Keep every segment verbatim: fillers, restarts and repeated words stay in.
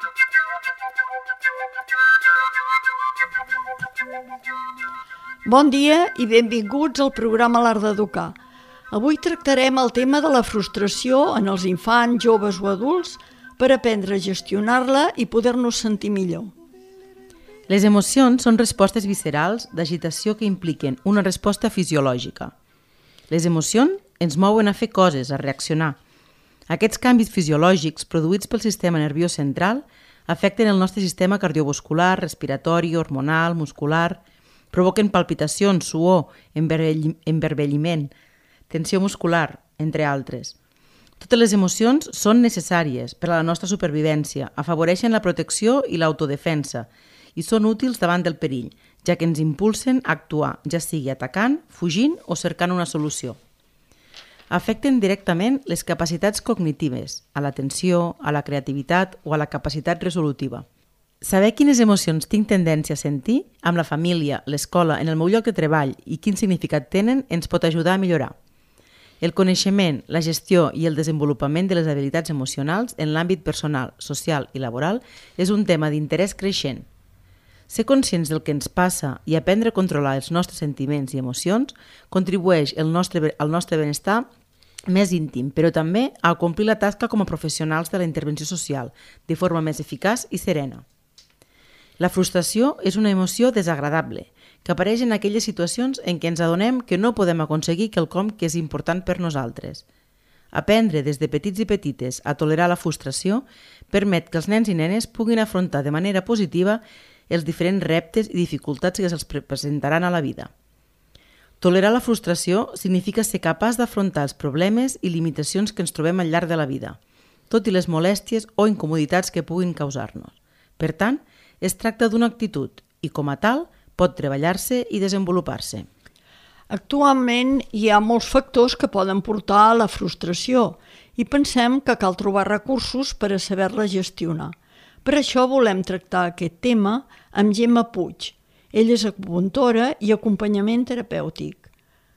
Bon dia i benvinguts al programa L'Art d'Educar. Avui tractarem el tema de la frustració en els infants, joves o adults per aprendre a gestionar-la i poder-nos sentir millor. Les emocions són respostes viscerals d'agitació que impliquen una resposta fisiològica. Les emocions ens mouen a fer coses, a reaccionar. Aquests canvis fisiològics produïts pel sistema nerviós central afecten el nostre sistema cardiovascular, respiratori, hormonal, muscular, provoquen palpitacions, suor, envermelliment, tensió muscular, entre altres. Totes les emocions són necessàries per a la nostra supervivència, afavoreixen la protecció i l'autodefensa i són útils davant del perill, ja que ens impulsen a actuar, ja sigui atacant, fugint o cercant una solució. Afecten directament les capacitats cognitives, a l'atenció, a la creativitat o a la capacitat resolutiva. Saber quines emocions tinc tendència a sentir amb la família, l'escola, en el meu lloc de treball i quin significat tenen ens pot ajudar a millorar. El coneixement, la gestió i el desenvolupament de les habilitats emocionals en l'àmbit personal, social i laboral és un tema d'interès creixent. Ser conscients del que ens passa i aprendre a controlar els nostres sentiments i emocions contribueix al nostre, al nostre benestar més íntim, però també a complir la tasca com a professionals de la intervenció social de forma més eficaç i serena. La frustració és una emoció desagradable, que apareix en aquelles situacions en què ens adonem que no podem aconseguir quelcom que és important per nosaltres. Aprendre des de petits i petites a tolerar la frustració permet que els nens i nenes puguin afrontar de manera positiva els diferents reptes i dificultats que se'ls presentaran a la vida. Tolerar la frustració significa ser capaç d'afrontar els problemes i limitacions que ens trobem al llarg de la vida, tot i les molèsties o incomoditats que puguin causar-nos. Per tant, es tracta d'una actitud i, com a tal, pot treballar-se i desenvolupar-se. Actualment hi ha molts factors que poden portar a la frustració i pensem que cal trobar recursos per a saber-la gestionar. Per això volem tractar aquest tema amb Gemma Puig. Ella és acupuntora i acompanyament terapèutic.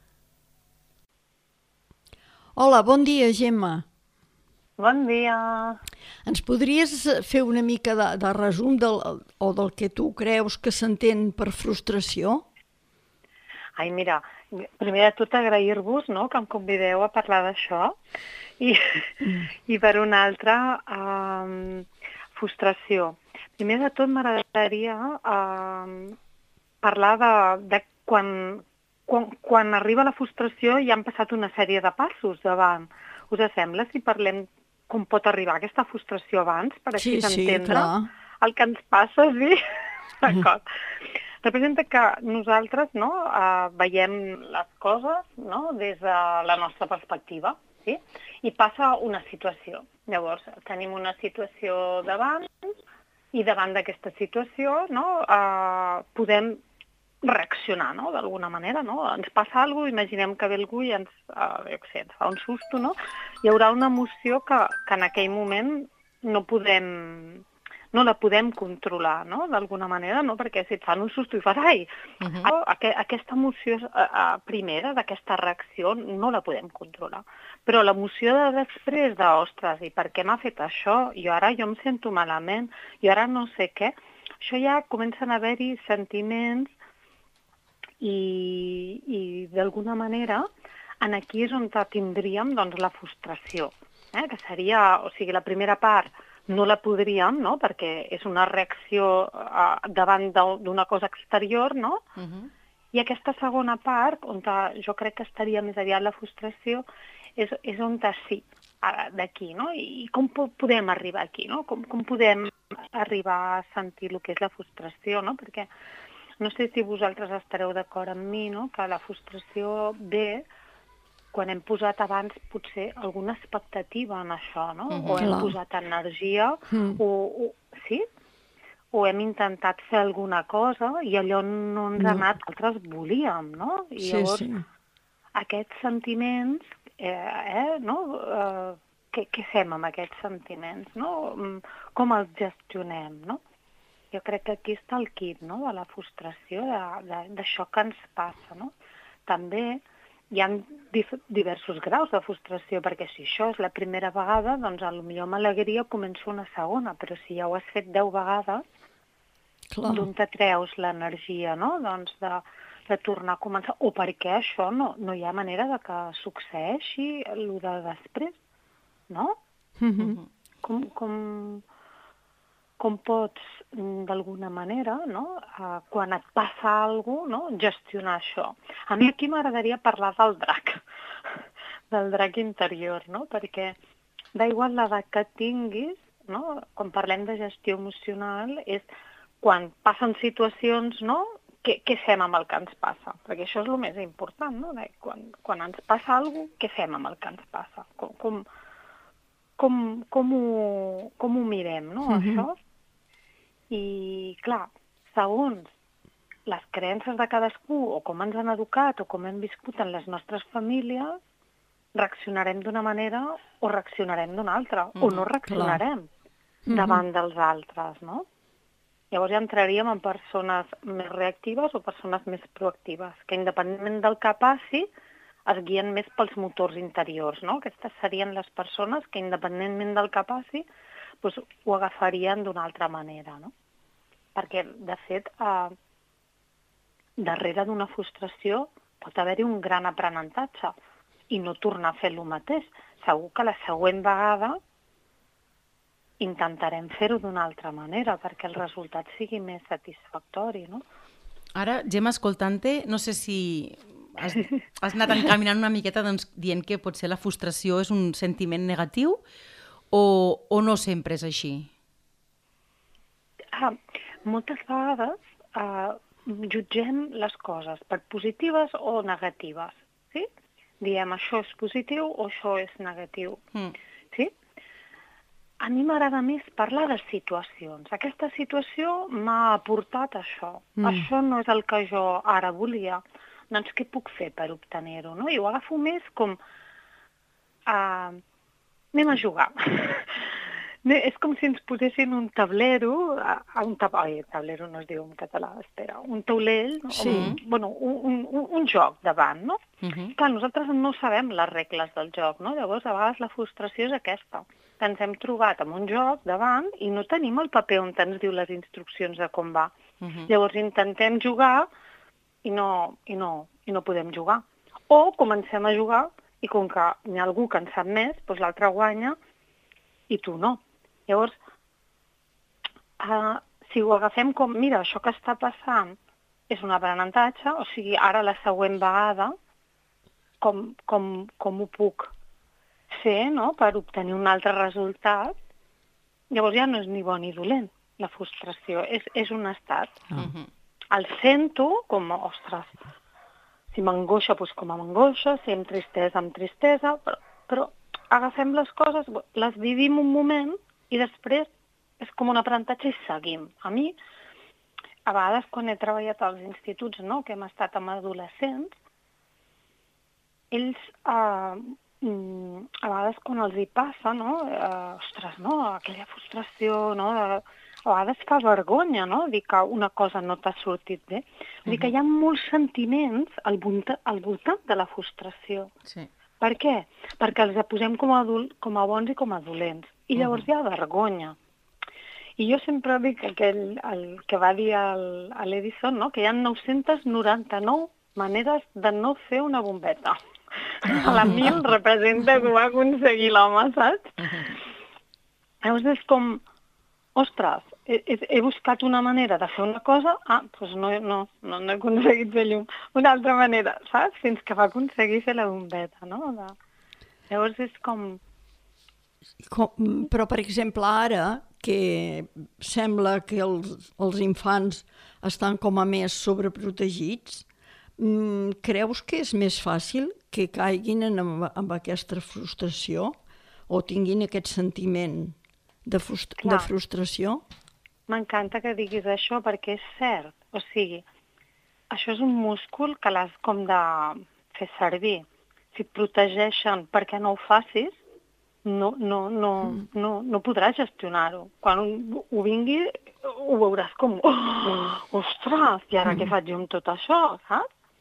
Hola, bon dia, Gemma. Bon dia. Ens podries fer una mica de, de resum del, o del que tu creus que s'entén per frustració? Ai, mira, primer de tot agrair-vos, no?, que em convideu a parlar d'això i, mm. i per una altra, um, frustració. Primer de tot m'agradaria um, parlar de, de quan, quan, quan arriba la frustració i han passat una sèrie de passos davant. Us sembla si parlem com pot arribar aquesta frustració abans, per així sí, entendre sí, el que ens passa, sí? D'acord. Representa que nosaltres, no, uh, veiem les coses, no, des de la nostra perspectiva, sí? I passa una situació. Llavors, tenim una situació davant i davant d'aquesta situació, no, uh, podem reaccionar, no?, d'alguna manera, no? Ens passa alguna cosa, imaginem que ve algú i ens, uh, jo què sé, ens fa un susto, no? Hi haurà una emoció que, que en aquell moment no podem, no la podem controlar, no?, d'alguna manera, no? Perquè si et fan un susto i fas, ai, uh-huh. Aqu aquesta emoció uh, uh, primera, d'aquesta reacció, no la podem controlar. Però l'emoció de després de, ostres, i per què m'ha fet això? I ara jo em sento malament, i ara no sé què. Això ja comencen a haver-hi sentiments i, i d'alguna manera en aquí és on tindríem, doncs, la frustració, eh? Que seria, o sigui, la primera part no la podríem, no?, perquè és una reacció uh, davant d'una cosa exterior, no? Uh-huh. I aquesta segona part, on jo crec que estaria més aviat la frustració, és, és on sí, d'aquí, no? I com podem arribar aquí, no? Com, com podem arribar a sentir el que és la frustració, no? Perquè no sé si vosaltres estareu d'acord amb mi, no?, que la frustració ve quan hem posat abans potser alguna expectativa en això, no? Uh-huh. O hem Clar. posat energia, uh-huh. o, o, sí? O hem intentat fer alguna cosa i allò no ens ha anat que nosaltres volíem, no? I sí, llavors, sí. Aquests sentiments, eh, eh, no? Eh, què, què fem amb aquests sentiments, no? Com els gestionem, no? Jo crec que aquí està el quid, no?, de la frustració, d'això que ens passa, no? També hi ha diversos graus de frustració, perquè si això és la primera vegada, doncs potser amb alegria començo una segona, però si ja ho has fet deu vegades, d'on te treus l'energia, no? Doncs de, de tornar a començar. O perquè això no, no hi ha manera de que succeeixi el de després, no? Mm-hmm. Com, com, com pots, d'alguna manera, no? Uh, quan et passa alguna cosa, no? Gestionar això. A mi aquí m'agradaria parlar del drac, del drac interior, no? Perquè d'igual l'edat que tinguis, no? Quan parlem de gestió emocional, és quan passen situacions, no? Què, què fem amb el que ens passa? Perquè això és el més important, no? Quan, quan ens passa alguna cosa, què fem amb el que ens passa? Com, com, com, com, ho, com ho mirem, no? Mm-hmm. Això? I, clar, segons les creences de cadascú o com ens han educat o com hem viscut en les nostres famílies, reaccionarem d'una manera o reaccionarem d'una altra, mm, o no reaccionarem clar. Davant mm-hmm. dels altres, no? Llavors ja entraríem en persones més reactives o persones més proactives, que independentment del que passi, es guien més pels motors interiors, no? Aquestes serien les persones que independentment del que passi, doncs ho agafarien d'una altra manera, no? Perquè, de fet, eh, darrere d'una frustració pot haver-hi un gran aprenentatge i no tornar a fer el mateix. Segur que la següent vegada intentarem fer-ho d'una altra manera perquè el resultat sigui més satisfactori, no? Ara, Gemma, escoltant-te, no sé si has, has anat encaminant una miqueta doncs, dient que potser la frustració és un sentiment negatiu o, o no sempre és així? Ah, moltes vegades eh, jutgem les coses per positives o negatives, sí? Diem això és positiu o això és negatiu, mm. sí? A mi m'agrada més parlar de situacions. Aquesta situació m'ha aportat això. Mm. Això no és el que jo ara volia. Doncs què puc fer per obtenir-ho? No? I ho agafo més com... Uh, anem a jugar. És com si ens posessin un tablero... Uh, un tab Ai, tablero no es diu en català, espera. Un taulell, sí. un, bueno, un, un, un joc davant, no? Uh-huh. Clar, nosaltres no sabem les regles del joc, no? Llavors, a vegades la frustració és aquesta, que ens hem trobat amb un joc davant i no tenim el paper on ens diu les instruccions de com va. Uh-huh. Llavors intentem jugar i no, i, no, i no podem jugar. O comencem a jugar i com que hi ha algú que en sap més, doncs l'altre guanya i tu no. Llavors, uh, si ho agafem com, mira, això que està passant és un aprenentatge, o sigui, ara la següent vegada, com, com, com ho puc fer, no?, per obtenir un altre resultat, llavors ja no és ni bo ni dolent, la frustració, és, és un estat. Uh-huh. El sento com, ostres, si m'angoixa, doncs com m'angoixa, si em tristesa, amb tristesa, però, però agafem les coses, les vivim un moment i després és com un aprenentatge i seguim. A mi, a vegades quan he treballat als instituts, no?, que hem estat amb adolescents, ells... Eh, a vegades quan els hi passa, no? Eh, ostres, no? Aquella frustració, no? De, a vegades fa vergonya, no? Dir que una cosa no t'ha sortit bé. Vull dir que hi ha molts sentiments al voltant, al voltant de la frustració. Sí. Per què? Perquè els posem com a, adult, com a bons i com a dolents. I llavors uh-huh. hi ha vergonya. I jo sempre dic aquell, el que va dir el, l'Edison, no? Que hi ha nou-centes noranta-nou maneres de no fer una bombeta. A la mil representa que ho va aconseguir l'home, saps? Llavors és com, ostres, he, he buscat una manera de fer una cosa, ah, doncs no, no, no, no he aconseguit fer llum. Una altra manera, saps? Fins que va aconseguir fer la bombeta, no? De... Llavors és com... com... Però, per exemple, ara, que sembla que els, els infants estan com a més sobreprotegits, creus que és més fàcil que caiguin en, en aquesta frustració o tinguin aquest sentiment de, frustra- de frustració? M'encanta que diguis això perquè és cert. O sigui, això és un múscul que l'has com de fer servir. Si et protegeixen perquè no ho facis, no, no, no, mm. no, no podràs gestionar-ho. Quan ho, ho vingui, ho veuràs com, oh, ostres, i ara mm. què faig jo amb tot això, saps?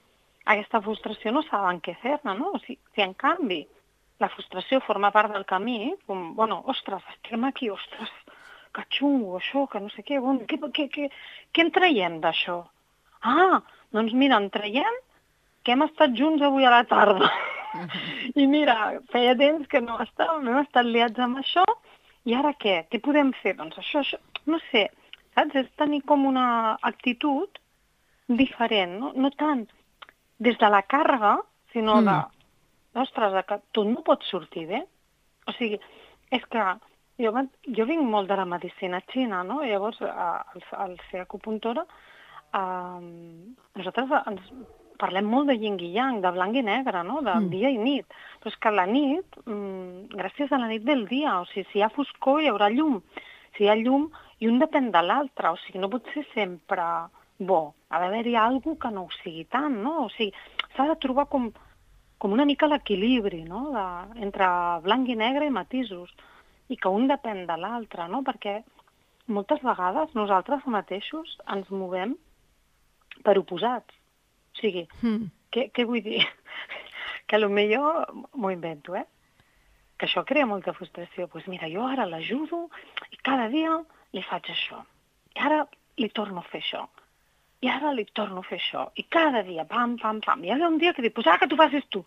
aquesta frustració no saben què fer-ne, no? O sigui, si en canvi la frustració forma part del camí, com, bueno, ostres, estem aquí, ostres, que xungo, això, que no sé què, bon, què, què, què, què en traiem d'això? Ah, doncs mira, en traiem que hem estat junts avui a la tarda. Uh-huh. I mira, feia temps que no estàvem, hem estat liats amb això, i ara què? Què podem fer? Doncs això, això, no sé, saps? És tenir com una actitud diferent, no, no tant des de la càrrega, sinó mm. de, ostres, que tot no pot sortir bé. O sigui, és que jo, jo vinc molt de la medicina xina, no? I llavors, al, al ser acupuntora, eh, nosaltres ens parlem molt de yin i yang, de blanc i negre, no? De mm. dia i nit. Però és que la nit, mmm, gràcies a la nit ve el dia. O sigui, si hi ha foscor hi haurà llum. Si hi ha llum, i un depèn de l'altre. O sigui, no pot ser sempre bo. Ha d'haver-hi alguna cosa que no ho sigui tant, no? O sigui, s'ha de trobar com, com una mica l'equilibri, no? De, entre blanc i negre i matisos. I que un depèn de l'altre, no? Perquè moltes vegades nosaltres mateixos ens movem per oposats. O sigui, mm. què, què vull dir? Que potser m'ho invento, eh? Que això crea molta frustració. Doncs pues mira, jo ara l'ajudo i cada dia li faig això. I ara li torno a fer això. I ara li torno a fer això. I cada dia, pam, pam, pam. I hi ha un dia que dic, pues ara que tu facis tu.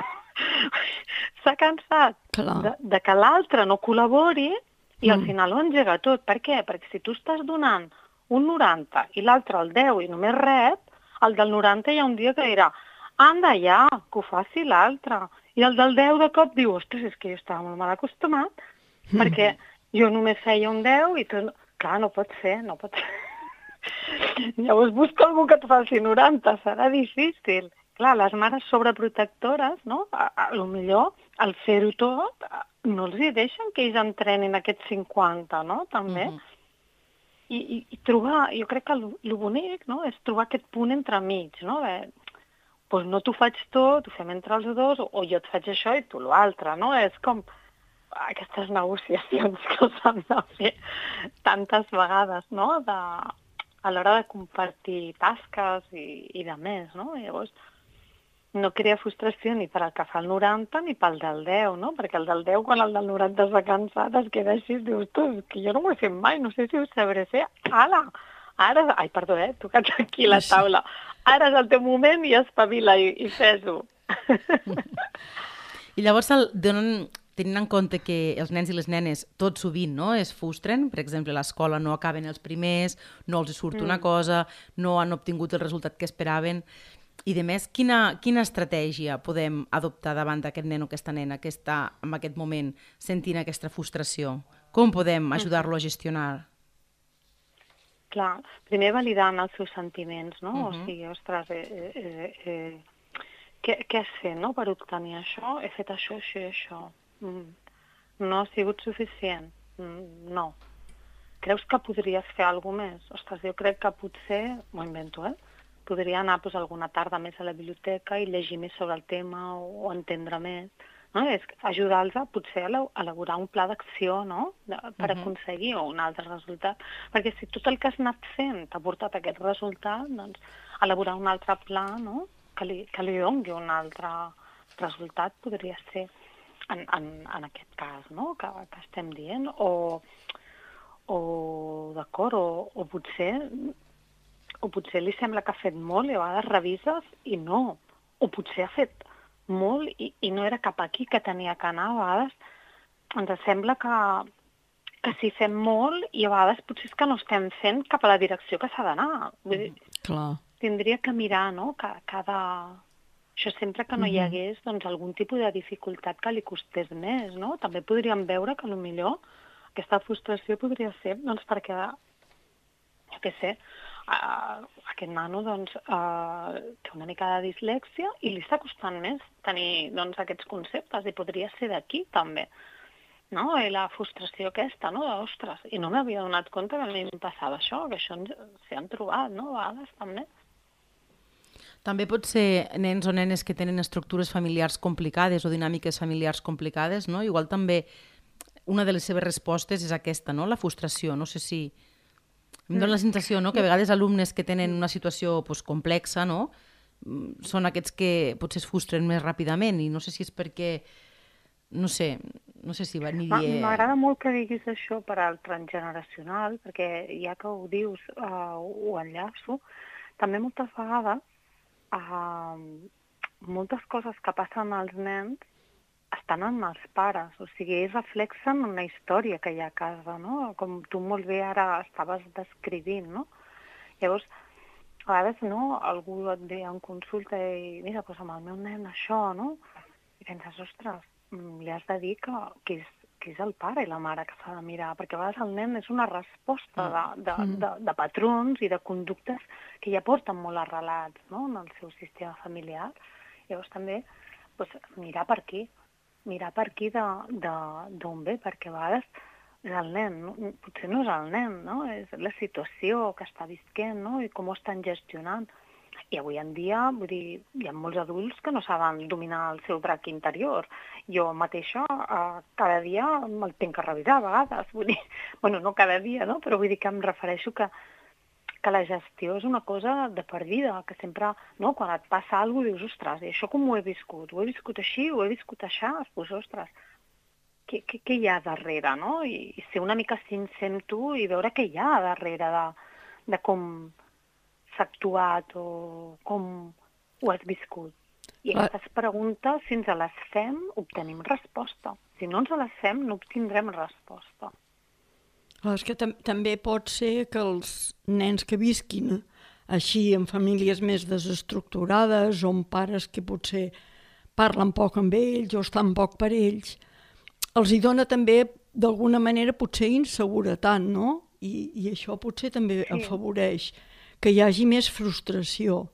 S'ha cansat de, de que l'altre no col·labori i mm. al final ho engega tot. Per què? Perquè si tu estàs donant un noranta i l'altre el deu i només rep, el del noranta hi ha un dia que dirà, anda ja, que ho faci l'altre. I el del deu de cop diu, ostres, és que jo estava molt mal acostumat, mm. perquè jo només feia un deu i tu... Clar, no pot ser, no pot ser. Llavors busca algú que et faci noranta, serà difícil. Clar, les mares sobreprotectores, no? A, a, a lo millor, al fer-ho tot, no els hi deixen que ells entrenin aquests cinquanta, no? També. Mm-hmm. I, i, I trobar, jo crec que el, el bonic, no? És trobar aquest punt entremig, no? Eh, doncs no t'ho faig tot, ho fem entre els dos, o, o jo et faig això i tu l'altre, no? És com aquestes negociacions que s'han de fer tantes vegades, no? De, a l'hora de compartir tasques i, i de més, no? I llavors no crea frustració ni per al que fa el noranta ni pel del deu, no? Perquè el del deu, quan el del noranta s'ha cansat, es queda així i dius, tu, que jo no m'ho he fet mai, no sé si ho sabré fer. Ala! Ara, ai, perdó, eh? Tocat aquí la taula. Ara és el teu moment i espavila i, i fes-ho. I llavors el donen... Tenint en compte que els nens i les nenes tot sovint no, es frustren, per exemple, a l'escola no acaben els primers, no els surt mm. una cosa, no han obtingut el resultat que esperaven, i de més, quina, quina estratègia podem adoptar davant d'aquest nen o aquesta nena que està en aquest moment sentint aquesta frustració? Com podem ajudar-lo a gestionar? Clar, primer validant els seus sentiments, no? Uh-huh. O sigui, ostres, eh, eh, eh, què, què has fet, no?, per obtenir això? He fet això, això i això. No ha sigut suficient. No. Creus que podries fer alguna més? Ostres, jo crec que potser, m'ho invento, eh? Podria anar pues, alguna tarda més a la biblioteca i llegir més sobre el tema o, o entendre més. No? És ajudar-los a potser a elaborar un pla d'acció, no? De, per uh-huh. aconseguir un altre resultat. Perquè si tot el que has anat fent t'ha portat aquest resultat, doncs elaborar un altre pla, no? Que li, que li doni un altre resultat podria ser. En, en, en aquest cas, no?, que, que estem dient, o, o d'acord, o, o potser o potser li sembla que ha fet molt i a vegades revises i no, o potser ha fet molt i, i no era cap aquí que tenia que anar. A vegades ens sembla que, que si fem molt i a vegades potser és que no estem fent cap a la direcció que s'ha d'anar. Vull dir, clar. Tindria que mirar, no?, que cada... Això sempre que no hi hagués doncs, algun tipus de dificultat que li costés més, no? També podríem veure que potser aquesta frustració podria ser doncs, perquè, jo què sé, uh, aquest nano doncs, uh, té una mica de dislèxia i li està costant més tenir doncs, aquests conceptes i podria ser d'aquí també. No? I la frustració aquesta, no? Ostres, i no m'havia donat compte que a mi em passava això, que això s'hi han trobat, no? A vegades també. També pot ser nens o nenes que tenen estructures familiars complicades o dinàmiques familiars complicades, no? Igual també una de les seves respostes és aquesta, no? La frustració. No sé si... Em dóna la sensació, no?, que a vegades alumnes que tenen una situació pues, complexa, no?, són aquests que potser es frustren més ràpidament i no sé si és perquè, no sé, no sé si aniria... M'agrada molt que diguis això per al transgeneracional, perquè ja que ho dius, uh, ho enllaço, també moltes vegades uh, moltes coses que passen als nens estan en els pares, o sigui, ells reflexen una història que hi ha a casa, no? Com tu molt bé ara estaves descrivint, no? Llavors, a vegades, no?, algú et ve en consulta i, mira, doncs amb el meu nen això, no? I penses, ostres, li has de dir que, que, és, que és el pare i la mare que s'ha de mirar, perquè a vegades el nen és una resposta de, de, de, de patrons i de conductes que ja porten molt arrelats, no?, en el seu sistema familiar. Llavors també, doncs, mirar per aquí, mirar per aquí d'on ve, perquè a vegades és el nen, no? Potser no és el nen, no? És la situació que està visquent, no? I com ho estan gestionant. I avui en dia, vull dir, hi ha molts adults que no saben dominar el seu drac interior. Jo mateixa eh, cada dia me'l tinc que revisar a vegades, vull dir, bueno, no cada dia, no? Però vull dir que em refereixo que que la gestió és una cosa de per vida, que sempre, no, quan et passa alguna cosa, dius, ostres, i això com ho he viscut? Ho he viscut així, ho he viscut així? Doncs, ostres, què, què, què hi ha darrere, no? I, i ser una mica sincer amb tu i veure què hi ha darrere de, de com s'ha actuat o com ho has viscut. I aquestes preguntes, si ens les fem, obtenim resposta. Si no ens les fem, no obtindrem resposta. És que tam també pot ser que els nens que visquin així en famílies més desestructurades o amb pares que potser parlen poc amb ells o estan poc per ells, els hi dona també d'alguna manera potser inseguretat, no? I, i això potser també sí. afavoreix que hi hagi més frustració.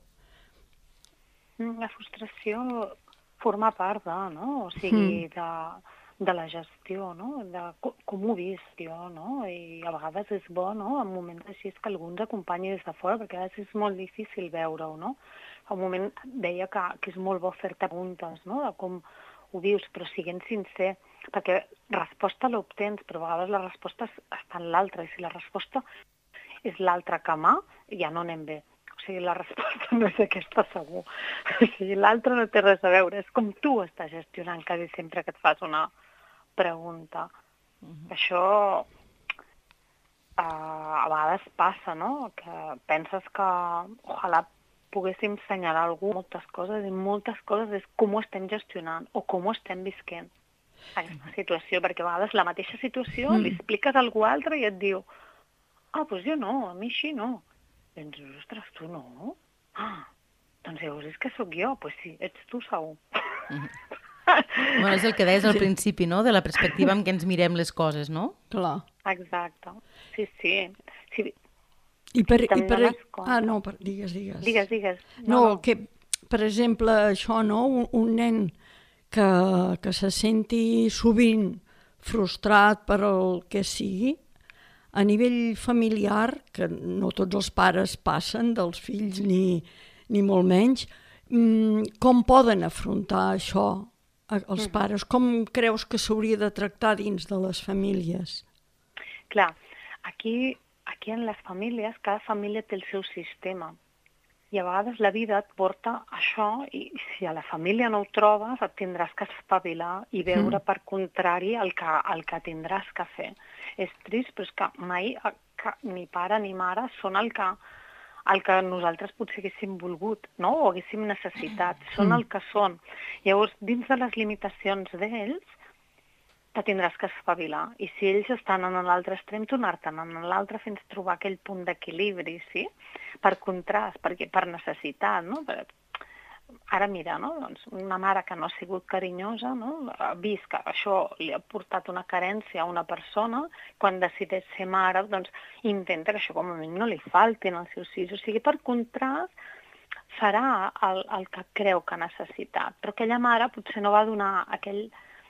La frustració forma part de, no? O sigui, mm. de... de la gestió, no? De com, com ho he vist jo, no? I a vegades és bo, no?, en moments així que algú ens acompanyi des de fora, perquè a vegades és molt difícil veure-ho, no? Fa un moment deia que, que és molt bo fer-te preguntes, no?, de com ho vius, però siguent sincer, perquè resposta l'obtens, però a vegades la resposta està en l'altra, i si la resposta és l'altra que mà, ja no anem bé. O sigui, la resposta no és aquesta segur. O sigui, l'altra no té res a veure, és com tu estàs gestionant quasi sempre que et fas una pregunta. Uh-huh. Això uh, a vegades passa, no?, que penses que ojalà poguéssim assenyalar algú moltes coses, i moltes coses és com ho estem gestionant o com ho estem visquent aquesta situació, perquè a vegades la mateixa situació mm. li expliques a algú altre i et diu, ah, doncs jo no, a mi així no. I ens dius, ostres, tu no? Ah, doncs llavors és que sóc jo. Doncs pues sí, ets tu segur. Mm-hmm. Bueno, és el que deies al principi, no?, de la perspectiva en què ens mirem les coses, no? Clar. Exacte. Sí, sí. sí. I per... I per... Ah, no, per... digues, digues. Digues, digues. No, no, no, que, per exemple, això, no?, un, un nen que, que se senti sovint frustrat per el que sigui, a nivell familiar, que no tots els pares passen dels fills ni, ni molt menys, com poden afrontar això els pares? Com creus que s'hauria de tractar dins de les famílies? Clar, aquí, aquí en les famílies, cada família té el seu sistema. I a vegades la vida et porta això i si a la família no ho trobes et tindràs que espavilar i veure mm. per contrari el que, el que tindràs que fer. És trist, però és que mai que ni pare ni mare són el que, el que nosaltres potser haguéssim volgut, no? O haguéssim necessitat. Són el que són. Llavors, dins de les limitacions d'ells, te tindràs que espavilar. I si ells estan en l'altre extrem, tornar-te'n en l'altre fins trobar aquell punt d'equilibri, sí? Per contrast, perquè per necessitat, no? Per... Ara mira, no? Doncs una mare que no ha sigut carinyosa, no? Ha vist que això li ha portat una carència a una persona, quan decideix ser mare, doncs intenta que això com a mínim no li falti als seus fills. O sigui, per contrast, farà el, el que creu que ha necessitat. Però aquella mare potser no va donar aquell,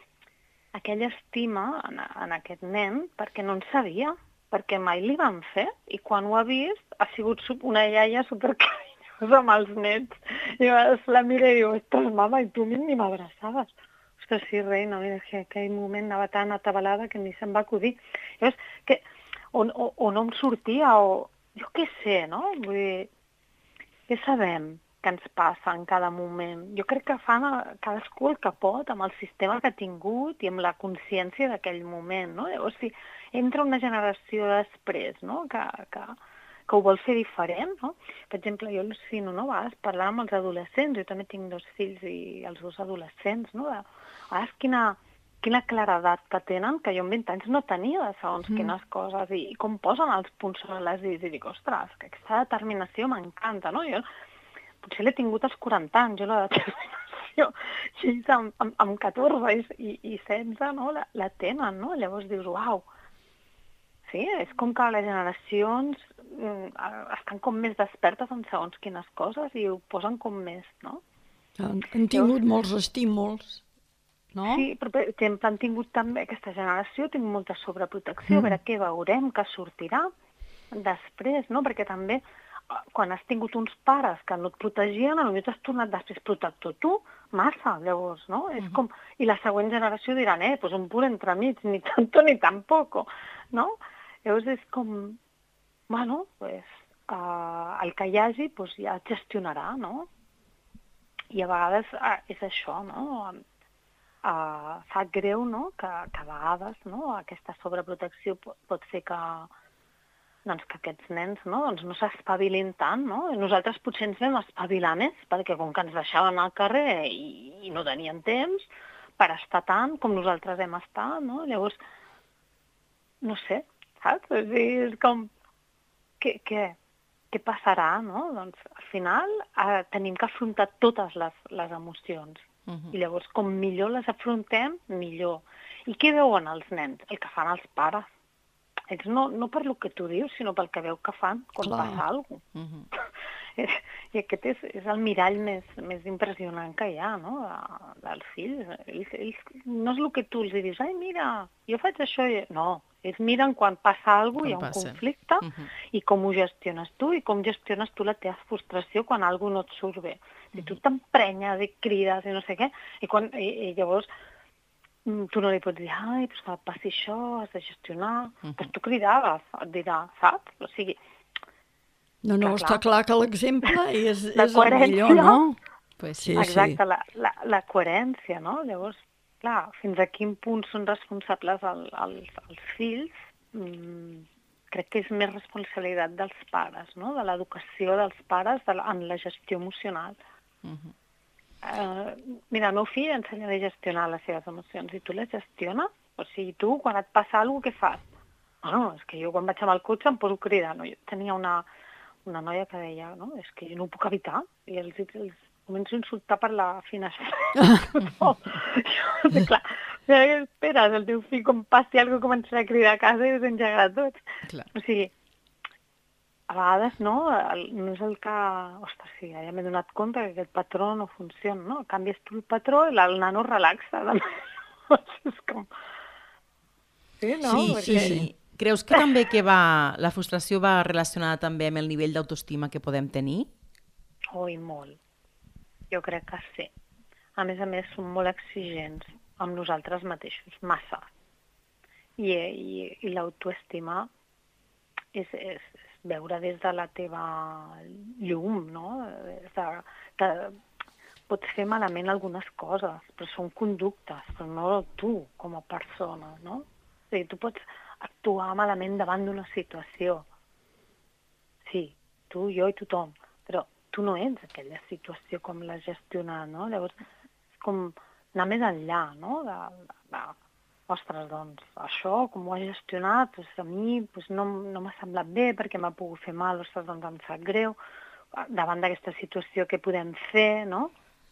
aquella estima en, en aquest nen perquè no en sabia, perquè mai li van fer, i quan ho ha vist ha sigut una iaia supercarinyosa amb els nets. I a vegades la mira i diu, ostres, mama, i tu ni m'abraçaves. Ostres, sí, reina, mira, que aquell moment anava tan atabalada que ni se'm va acudir. Llavors, que, o, o, o no em sortia, o jo què sé, no? Vull dir, què sabem? que ens passa en cada moment. Jo crec que fan cadascú el que pot amb el sistema que ha tingut i amb la consciència d'aquell moment, no? Llavors, si entra una generació després, no?, que, que, que ho vol fer diferent, no? Per exemple, jo al·lucino, no?, a vegades parlar amb els adolescents, jo també tinc dos fills i els dos adolescents, no?, a vegades quina, quina claredat que tenen, que jo amb vint anys no tenia de segons mm. quines coses, i, i com posen els punts sobre les is, i dic, ostres, que aquesta determinació m'encanta, no? Jo potser l'he tingut als quaranta anys, jo la determinació, i amb, amb, amb catorze i, i setze, no?, la, la tenen, no? Llavors dius, uau, sí, és com que les generacions mm, estan com més despertes en segons quines coses i ho posen com més, no? Han, han tingut Llavors, molts estímuls, no? Sí, però per exemple, han tingut també, aquesta generació, tinc molta sobreprotecció, mm. a veure què veurem, què sortirà després, no? Perquè també, quan has tingut uns pares que no et protegien, potser t'has tornat després protector tu, massa, llavors, no? Mm. És com... I la següent generació diran, eh, doncs un pur entremig, ni tanto ni tampoco, no? Llavors és com, bueno, pues, uh, el que hi hagi pues, ja et gestionarà, no? I a vegades uh, és això, no? Uh, fa greu, no?, que, que a vegades, no?, aquesta sobreprotecció pot, pot fer que, doncs, que aquests nens, no?, doncs no s'espavilin tant, no? I nosaltres potser ens vam espavilar més, perquè com que ens deixaven al carrer i, i no tenien temps per estar tant com nosaltres hem estat, no? Llavors, no sé, saps? És, dir, és com, què, què, què passarà, no? Doncs al final eh, tenim que afrontar totes les, les emocions. Uh-huh. I llavors, com millor les afrontem, millor. I què veuen els nens? El que fan els pares. Ells no, no per el que tu dius, sinó pel que veu que fan quan Clar. Passa alguna cosa. Uh-huh. I aquest és, és el mirall més, més impressionant que hi ha, no?, de, dels fills. Ells, ells, no és el que tu els dius, ai, mira, jo faig això. I... No, ells miren quan passa alguna cosa, hi ha un passa. conflicte, uh-huh. i com ho gestiones tu, i com gestiones tu la teva frustració quan alguna no et surt bé. Si tu t'emprenyes i crides i no sé què, i, quan, i, i llavors tu no li pots dir, ai, doncs que passi això, has de gestionar, uh-huh. doncs tu cridaves, et dirà, saps? O sigui... No, no, que, està clar, clar que l'exemple és, és el coherència, millor, no? Pues sí, exacte, sí. La, la, la coherència, no? Llavors, clar, fins a quin punt són responsables el, el, els fills, mmm, crec que és més responsabilitat dels pares, no?, de l'educació dels pares de la, en la gestió emocional. Uh-huh. Uh, mira, el meu fill ensenya a gestionar les seves emocions. I tu les gestiones? O sigui, tu, quan et passa alguna cosa, què fas? Bueno, és que jo quan vaig amb el cotxe em poso a cridar. No? Jo tenia una, una noia que deia, no, és que jo no ho puc evitar. I els, els començo a insultar per la finestra. no, jo, clar, esperes, el teu fill com passi alguna cosa començarà a cridar a casa i us engegarà tots. Clar. O sigui, a vegades, no, el, no és el que... Ostres, sí, ja m'he donat compte que aquest patró no funciona, no? Canvies tu el patró i el nano relaxa. és com... Sí, no? Sí, Perquè... sí, sí. Creus que també que va, la frustració va relacionada també amb el nivell d'autoestima que podem tenir? Ui, molt. Jo crec que sí. A més a més, som molt exigents amb nosaltres mateixos, massa. I, i, i l'autoestima és, és, és veure des de la teva llum, no? De, de, pots fer malament algunes coses, però són conductes, però no tu com a persona, no? O sigui, tu pots actuar malament davant d'una situació. Sí, tu, jo i tothom, però tu no ets aquella situació com l'has gestionat, no? Llavors, és com anar més enllà, no? De, de, de, ostres, doncs, això, com ho has gestionat, doncs, a mi doncs, no, no m'ha semblat bé perquè m'ha pogut fer mal, ostres, doncs em sap greu, davant d'aquesta situació què podem fer, no?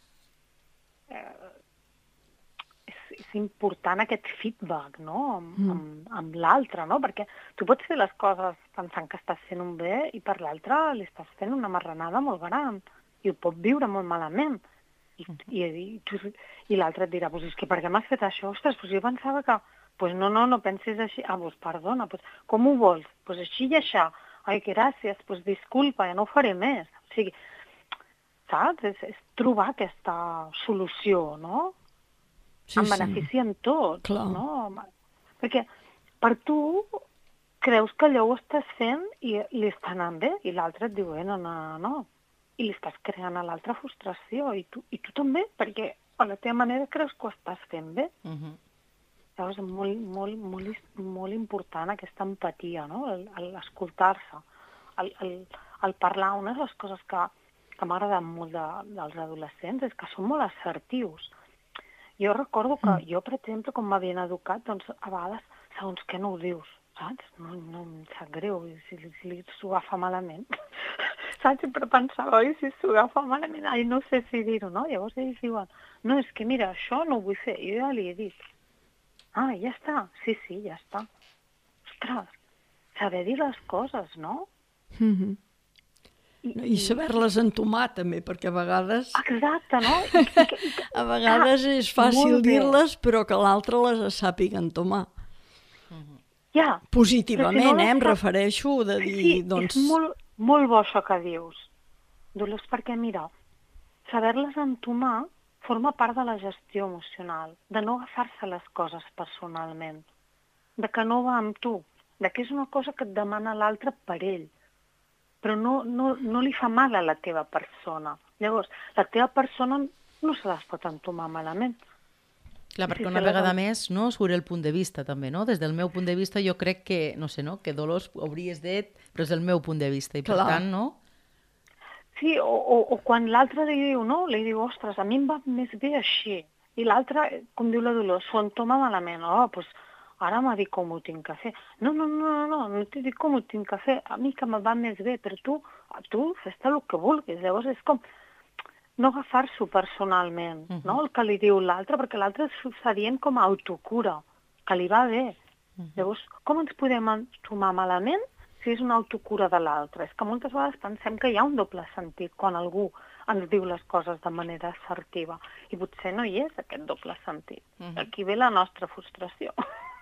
Eh, és, és important aquest feedback, no?, amb, mm. amb, amb l'altre, no? Perquè tu pots fer les coses pensant que estàs fent un bé i per l'altre li estàs fent una marranada molt gran i ho pot viure molt malament. I, i, i, i l'altre et dirà, pues és que per què m'has fet això? Ostres, pues jo pensava que... Pues no, no, no pensis així. Ah, pues perdona, pues com ho vols? Pues així i això. Ai, gràcies, pues disculpa, ja no ho faré més. O sigui, saps? És, és trobar aquesta solució, no? Sí, em sí. beneficia en tot, Clar. no? Perquè per tu creus que allò ho estàs fent i li està anant bé, i l'altre et diu, eh, no, no, no. i li estàs creant a l'altra frustració, i tu, i tu també, perquè a la teva manera creus que ho estàs fent bé. Uh-huh. Llavors és molt, molt, molt, molt important aquesta empatia, no? L'escoltar-se, el, el, el parlar. Una de les coses que, que m'ha agradat molt de, dels adolescents és que són molt assertius. Jo recordo que mm. jo, per exemple, com m'havien educat, doncs a vegades, segons què no ho dius, saps? No, no em sap greu, si, si li s'ho agafa malament. Saps? Sempre pensava, oi, si s'ho agafa malament, ai, no sé si dir-ho, no? Llavors ells diuen, no, és que mira, això no ho vull fer, jo ja li he dit. Ah, ja està, sí, sí, ja està. Ostres, saber dir les coses, no? Mm-hmm. I, I saber-les entomar, també, perquè a vegades... Exacte, no? I, i, i, a vegades ah, és fàcil dir-les, però que l'altre les sàpiga entomar. Ja. Positivament, si no eh? Em refereixo de dir... Sí, doncs... és molt, molt bo això que dius. Dolors, perquè, mira, saber-les entomar forma part de la gestió emocional, de no agafar-se les coses personalment, de que no va amb tu, de que és una cosa que et demana l'altre per ell, però no, no, no li fa mal a la teva persona. Llavors, la teva persona no se les pot entomar malament. Clar, perquè una vegada més no, surt el punt de vista també, no? Des del meu punt de vista jo crec que, no sé, no? Que Dolors hauries dit, però és el meu punt de vista i per Clar. tant, no? Sí, o, o, o quan l'altre li diu, no? Li diu, ostres, a mi em va més bé així. I l'altre, com diu la Dolors, s'ho entoma malament. Oh, doncs pues, ara m'ha dit com ho tinc que fer. No, no, no, no, no, no t'he dit com ho tinc que fer. A mi que me va més bé, però tu, tu fes-te el que vulguis. Llavors és com no agafar-s'ho personalment, uh-huh. no? El que li diu l'altre, perquè l'altre està dient com a autocura, que li va bé. Uh-huh. Llavors, com ens podem entomar malament si és una autocura de l'altre? És que moltes vegades pensem que hi ha un doble sentit quan algú ens diu les coses de manera assertiva. I potser no hi és aquest doble sentit. Uh-huh. Aquí ve la nostra frustració.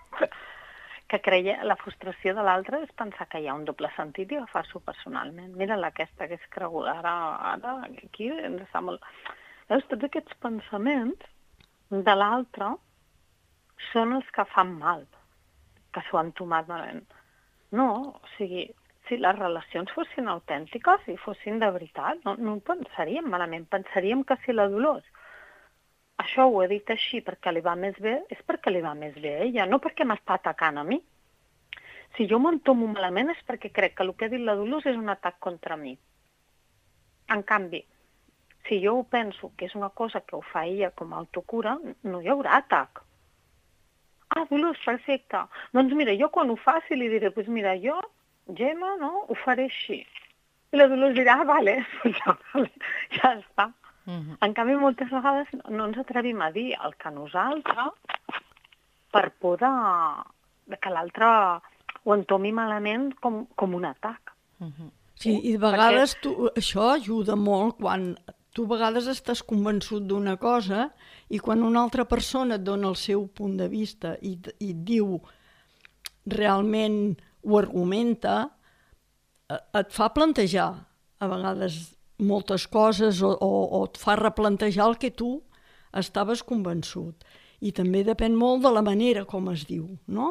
Que creia, la frustració de l'altre és pensar que hi ha un doble sentit i agafar-s'ho personalment. Mira-la aquesta que és creguda, ara, ara aquí ens està molt... Veus, tots aquests pensaments de l'altre són els que fan mal, que s'ho han tomat malament. No, o sigui, si les relacions fossin autèntiques, si fossin de veritat, no, no pensaríem malament, pensaríem que si la Dolors això ho he dit així perquè li va més bé, és perquè li va més bé a ella, no perquè m'està atacant a mi. Si jo m'entomo malament és perquè crec que el que ha dit la Dolors és un atac contra mi. En canvi, si jo ho penso que és una cosa que ho fa ella com a autocura, no hi haurà atac. Ah, Dolors, perfecte. Doncs mira, jo quan ho faci li diré, doncs mira, jo, Gemma, no, ho faré així. I la Dolors dirà, ah, vale, ja està. Uh-huh. En canvi, moltes vegades no ens atrevim a dir el que nosaltres per por de, de que l'altre ho entomi malament com, com un atac. Uh-huh. Sí, i de vegades Perquè... tu, això ajuda molt quan tu a vegades estàs convençut d'una cosa i quan una altra persona et dona el seu punt de vista i, i et diu realment ho argumenta, et fa plantejar a vegades moltes coses o, o, o et fa replantejar el que tu estaves convençut. I també depèn molt de la manera com es diu, no?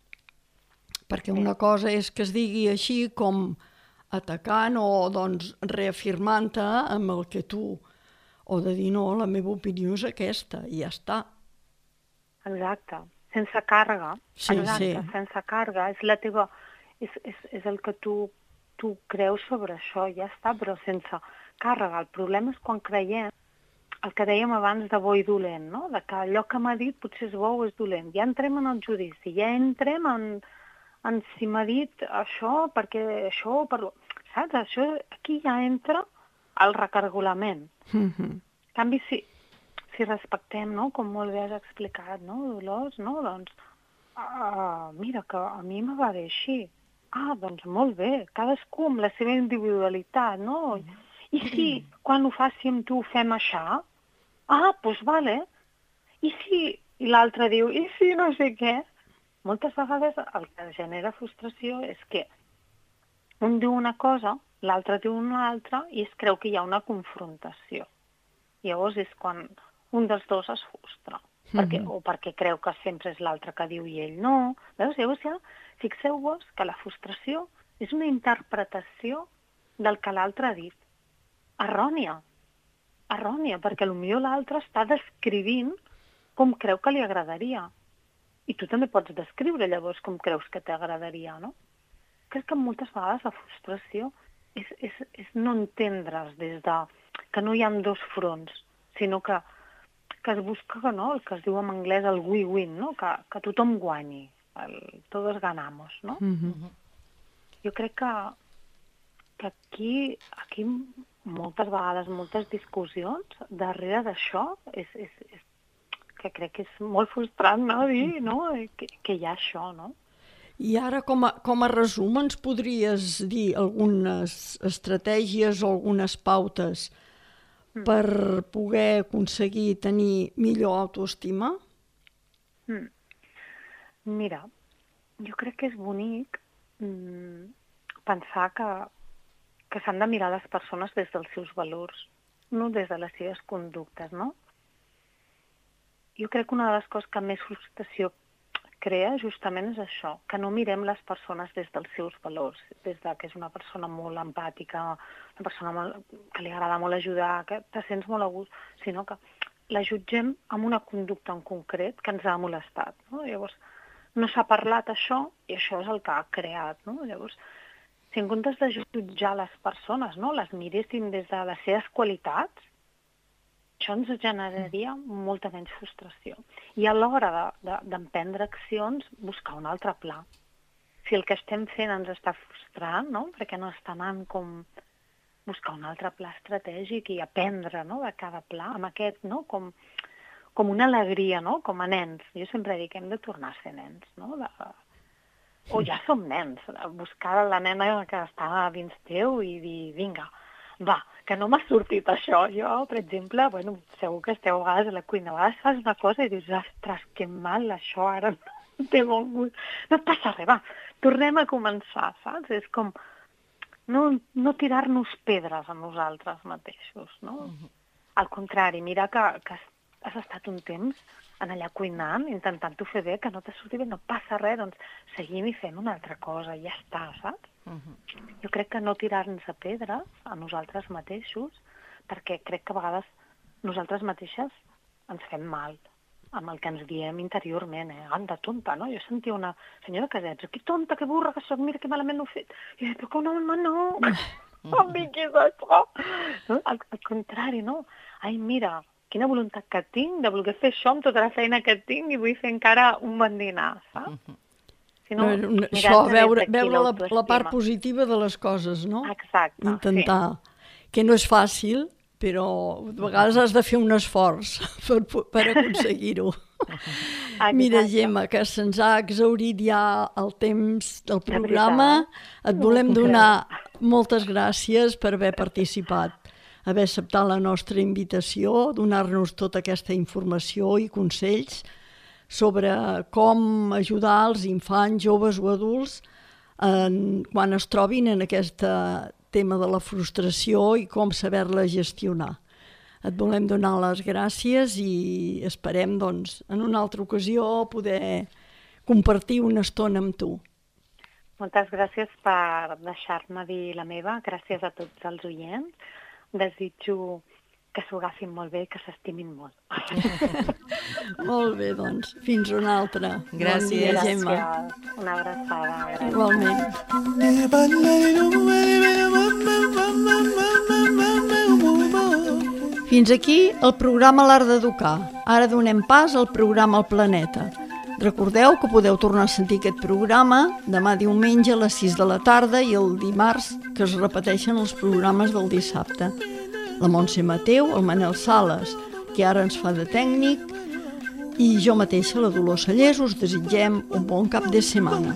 Perquè una cosa és que es digui així com atacant o doncs reafirmant-te amb el que tu... O de dir, no, la meva opinió és aquesta, i ja està. Exacte, sense càrrega. Sí, Exacte, sí. sense càrrega. És la teva... És, és, és el que tu... tu creus sobre això, ja està, però sense càrrega. El problema és quan creiem el que dèiem abans de bo i dolent, no? De que allò que m'ha dit potser és bo o és dolent. Ja entrem en el judici, ja entrem en, en si m'ha dit això, perquè això, per... saps? Això, aquí ja entra el recargolament. Mm-hmm. En canvi, si, si respectem, no? Com molt bé has explicat, no, Dolors, no? Doncs, uh, mira, que a mi me va bé així. Ah, doncs molt bé, cadascú amb la seva individualitat, no? I si quan ho faci amb tu fem això? Ah, doncs vale. I si l'altre diu, i si no sé què? Moltes vegades el que genera frustració és que un diu una cosa, l'altre diu una altra i es creu que hi ha una confrontació. Llavors és quan un dels dos es frustra. Perquè, o perquè creu que sempre és l'altre que diu i ell no. Veus? Llavors ja fixeu-vos que la frustració és una interpretació del que l'altre ha dit. errònia. Errònia, perquè potser l'altre està descrivint com creu que li agradaria. I tu també pots descriure llavors com creus que t'agradaria, no? Crec que moltes vegades la frustració és, és, és no entendre's des de que no hi ha dos fronts, sinó que, que es busca, no?, el que es diu en anglès el win-win, no?, que, que tothom guanyi, el todos ganamos, no? Mm-hmm. Jo crec que, que aquí, aquí moltes vegades, moltes discussions, darrere d'això és, és, és que crec que és molt frustrant, no?, dir, no?, que, que hi ha això, no? I ara, com a, com a resum, ens podries dir algunes estratègies o algunes pautes mm. per poder aconseguir tenir millor autoestima? Mm. Mira, jo crec que és bonic mm, pensar que, que s'han de mirar les persones des dels seus valors, no des de les seves conductes, no? Jo crec que una de les coses que més frustració crea justament és això, que no mirem les persones des dels seus valors, des de que és una persona molt empàtica, una persona molt, que li agrada molt ajudar, que te sents molt a gust, sinó que la jutgem amb una conducta en concret que ens ha molestat, no? Llavors, no s'ha parlat això i això és el que ha creat, no? Llavors, si en comptes de jutjar les persones, no?, les miréssim des de les seves qualitats, això ens generaria molta menys frustració. I a l'hora d'emprendre de, de, accions, buscar un altre pla. Si el que estem fent ens està frustrant, no?, perquè no està anant com buscar un altre pla estratègic i aprendre, no?, de cada pla, amb aquest, no?, com, com una alegria, no?, com a nens. Jo sempre dic que hem de tornar a ser nens, no?, de, o ja som nens, buscar la nena que està dins teu i dir, vinga, va, que no m'ha sortit això. Jo, per exemple, bueno, segur que esteu a vegades a la cuina, a vegades fas una cosa i dius, ostres, que mal, això ara no té bon gust. No et passa res, va, tornem a començar, saps? És com no, no tirar-nos pedres a nosaltres mateixos, no? Uh-huh. Al contrari, mira que, que has estat un temps en allà cuinant, intentant-ho fer bé, que no t'ha sortit bé, no passa res, doncs seguim i fem una altra cosa, ja està, saps? Uh-huh. Jo crec que no tirar-nos a pedres a nosaltres mateixos, perquè crec que a vegades nosaltres mateixes ens fem mal amb el que ens diem interiorment, eh? Anda, tonta, no? Jo sentia una senyora casets, que tonta, que burra que soc, mira que malament ho he fet. I jo deia, però que un home no, a mi què és això? No? Al, al contrari, no? Ai, mira, quina voluntat que tinc de voler fer això amb tota la feina que tinc i vull fer encara un bon dinar, saps? Uh-huh. Si no, no, això, veure, veure la, la part positiva de les coses, no? Exacte, intentar, sí. Que no és fàcil, però de vegades has de fer un esforç per, per aconseguir-ho. Mira, Gemma, que se'ns ha exhaurit ja el temps del programa. Et volem donar moltes gràcies per haver participat, haver acceptat la nostra invitació, donar-nos tota aquesta informació i consells sobre com ajudar els infants, joves o adults en, quan es trobin en aquest tema de la frustració i com saber-la gestionar. Et volem donar les gràcies i esperem, doncs, en una altra ocasió poder compartir una estona amb tu. Moltes gràcies per deixar-me dir la meva. Gràcies a tots els oients. Desitjo que s'ho agafin molt bé i que s'estimin molt. Molt bé, doncs. Fins una altra. Gràcies, bon dia, Gemma. Gràcies. Una abraçada. Gràcies. Igualment. Fins aquí el programa L'Art d'Educar. Ara donem pas al programa El Planeta. Recordeu que podeu tornar a sentir aquest programa demà diumenge a les sis de la tarda i el dimarts, que es repeteixen els programes del dissabte. La Montse Mateu, el Manel Sales, que ara ens fa de tècnic, i jo mateixa, la Dolors Cellers, us desitgem un bon cap de setmana.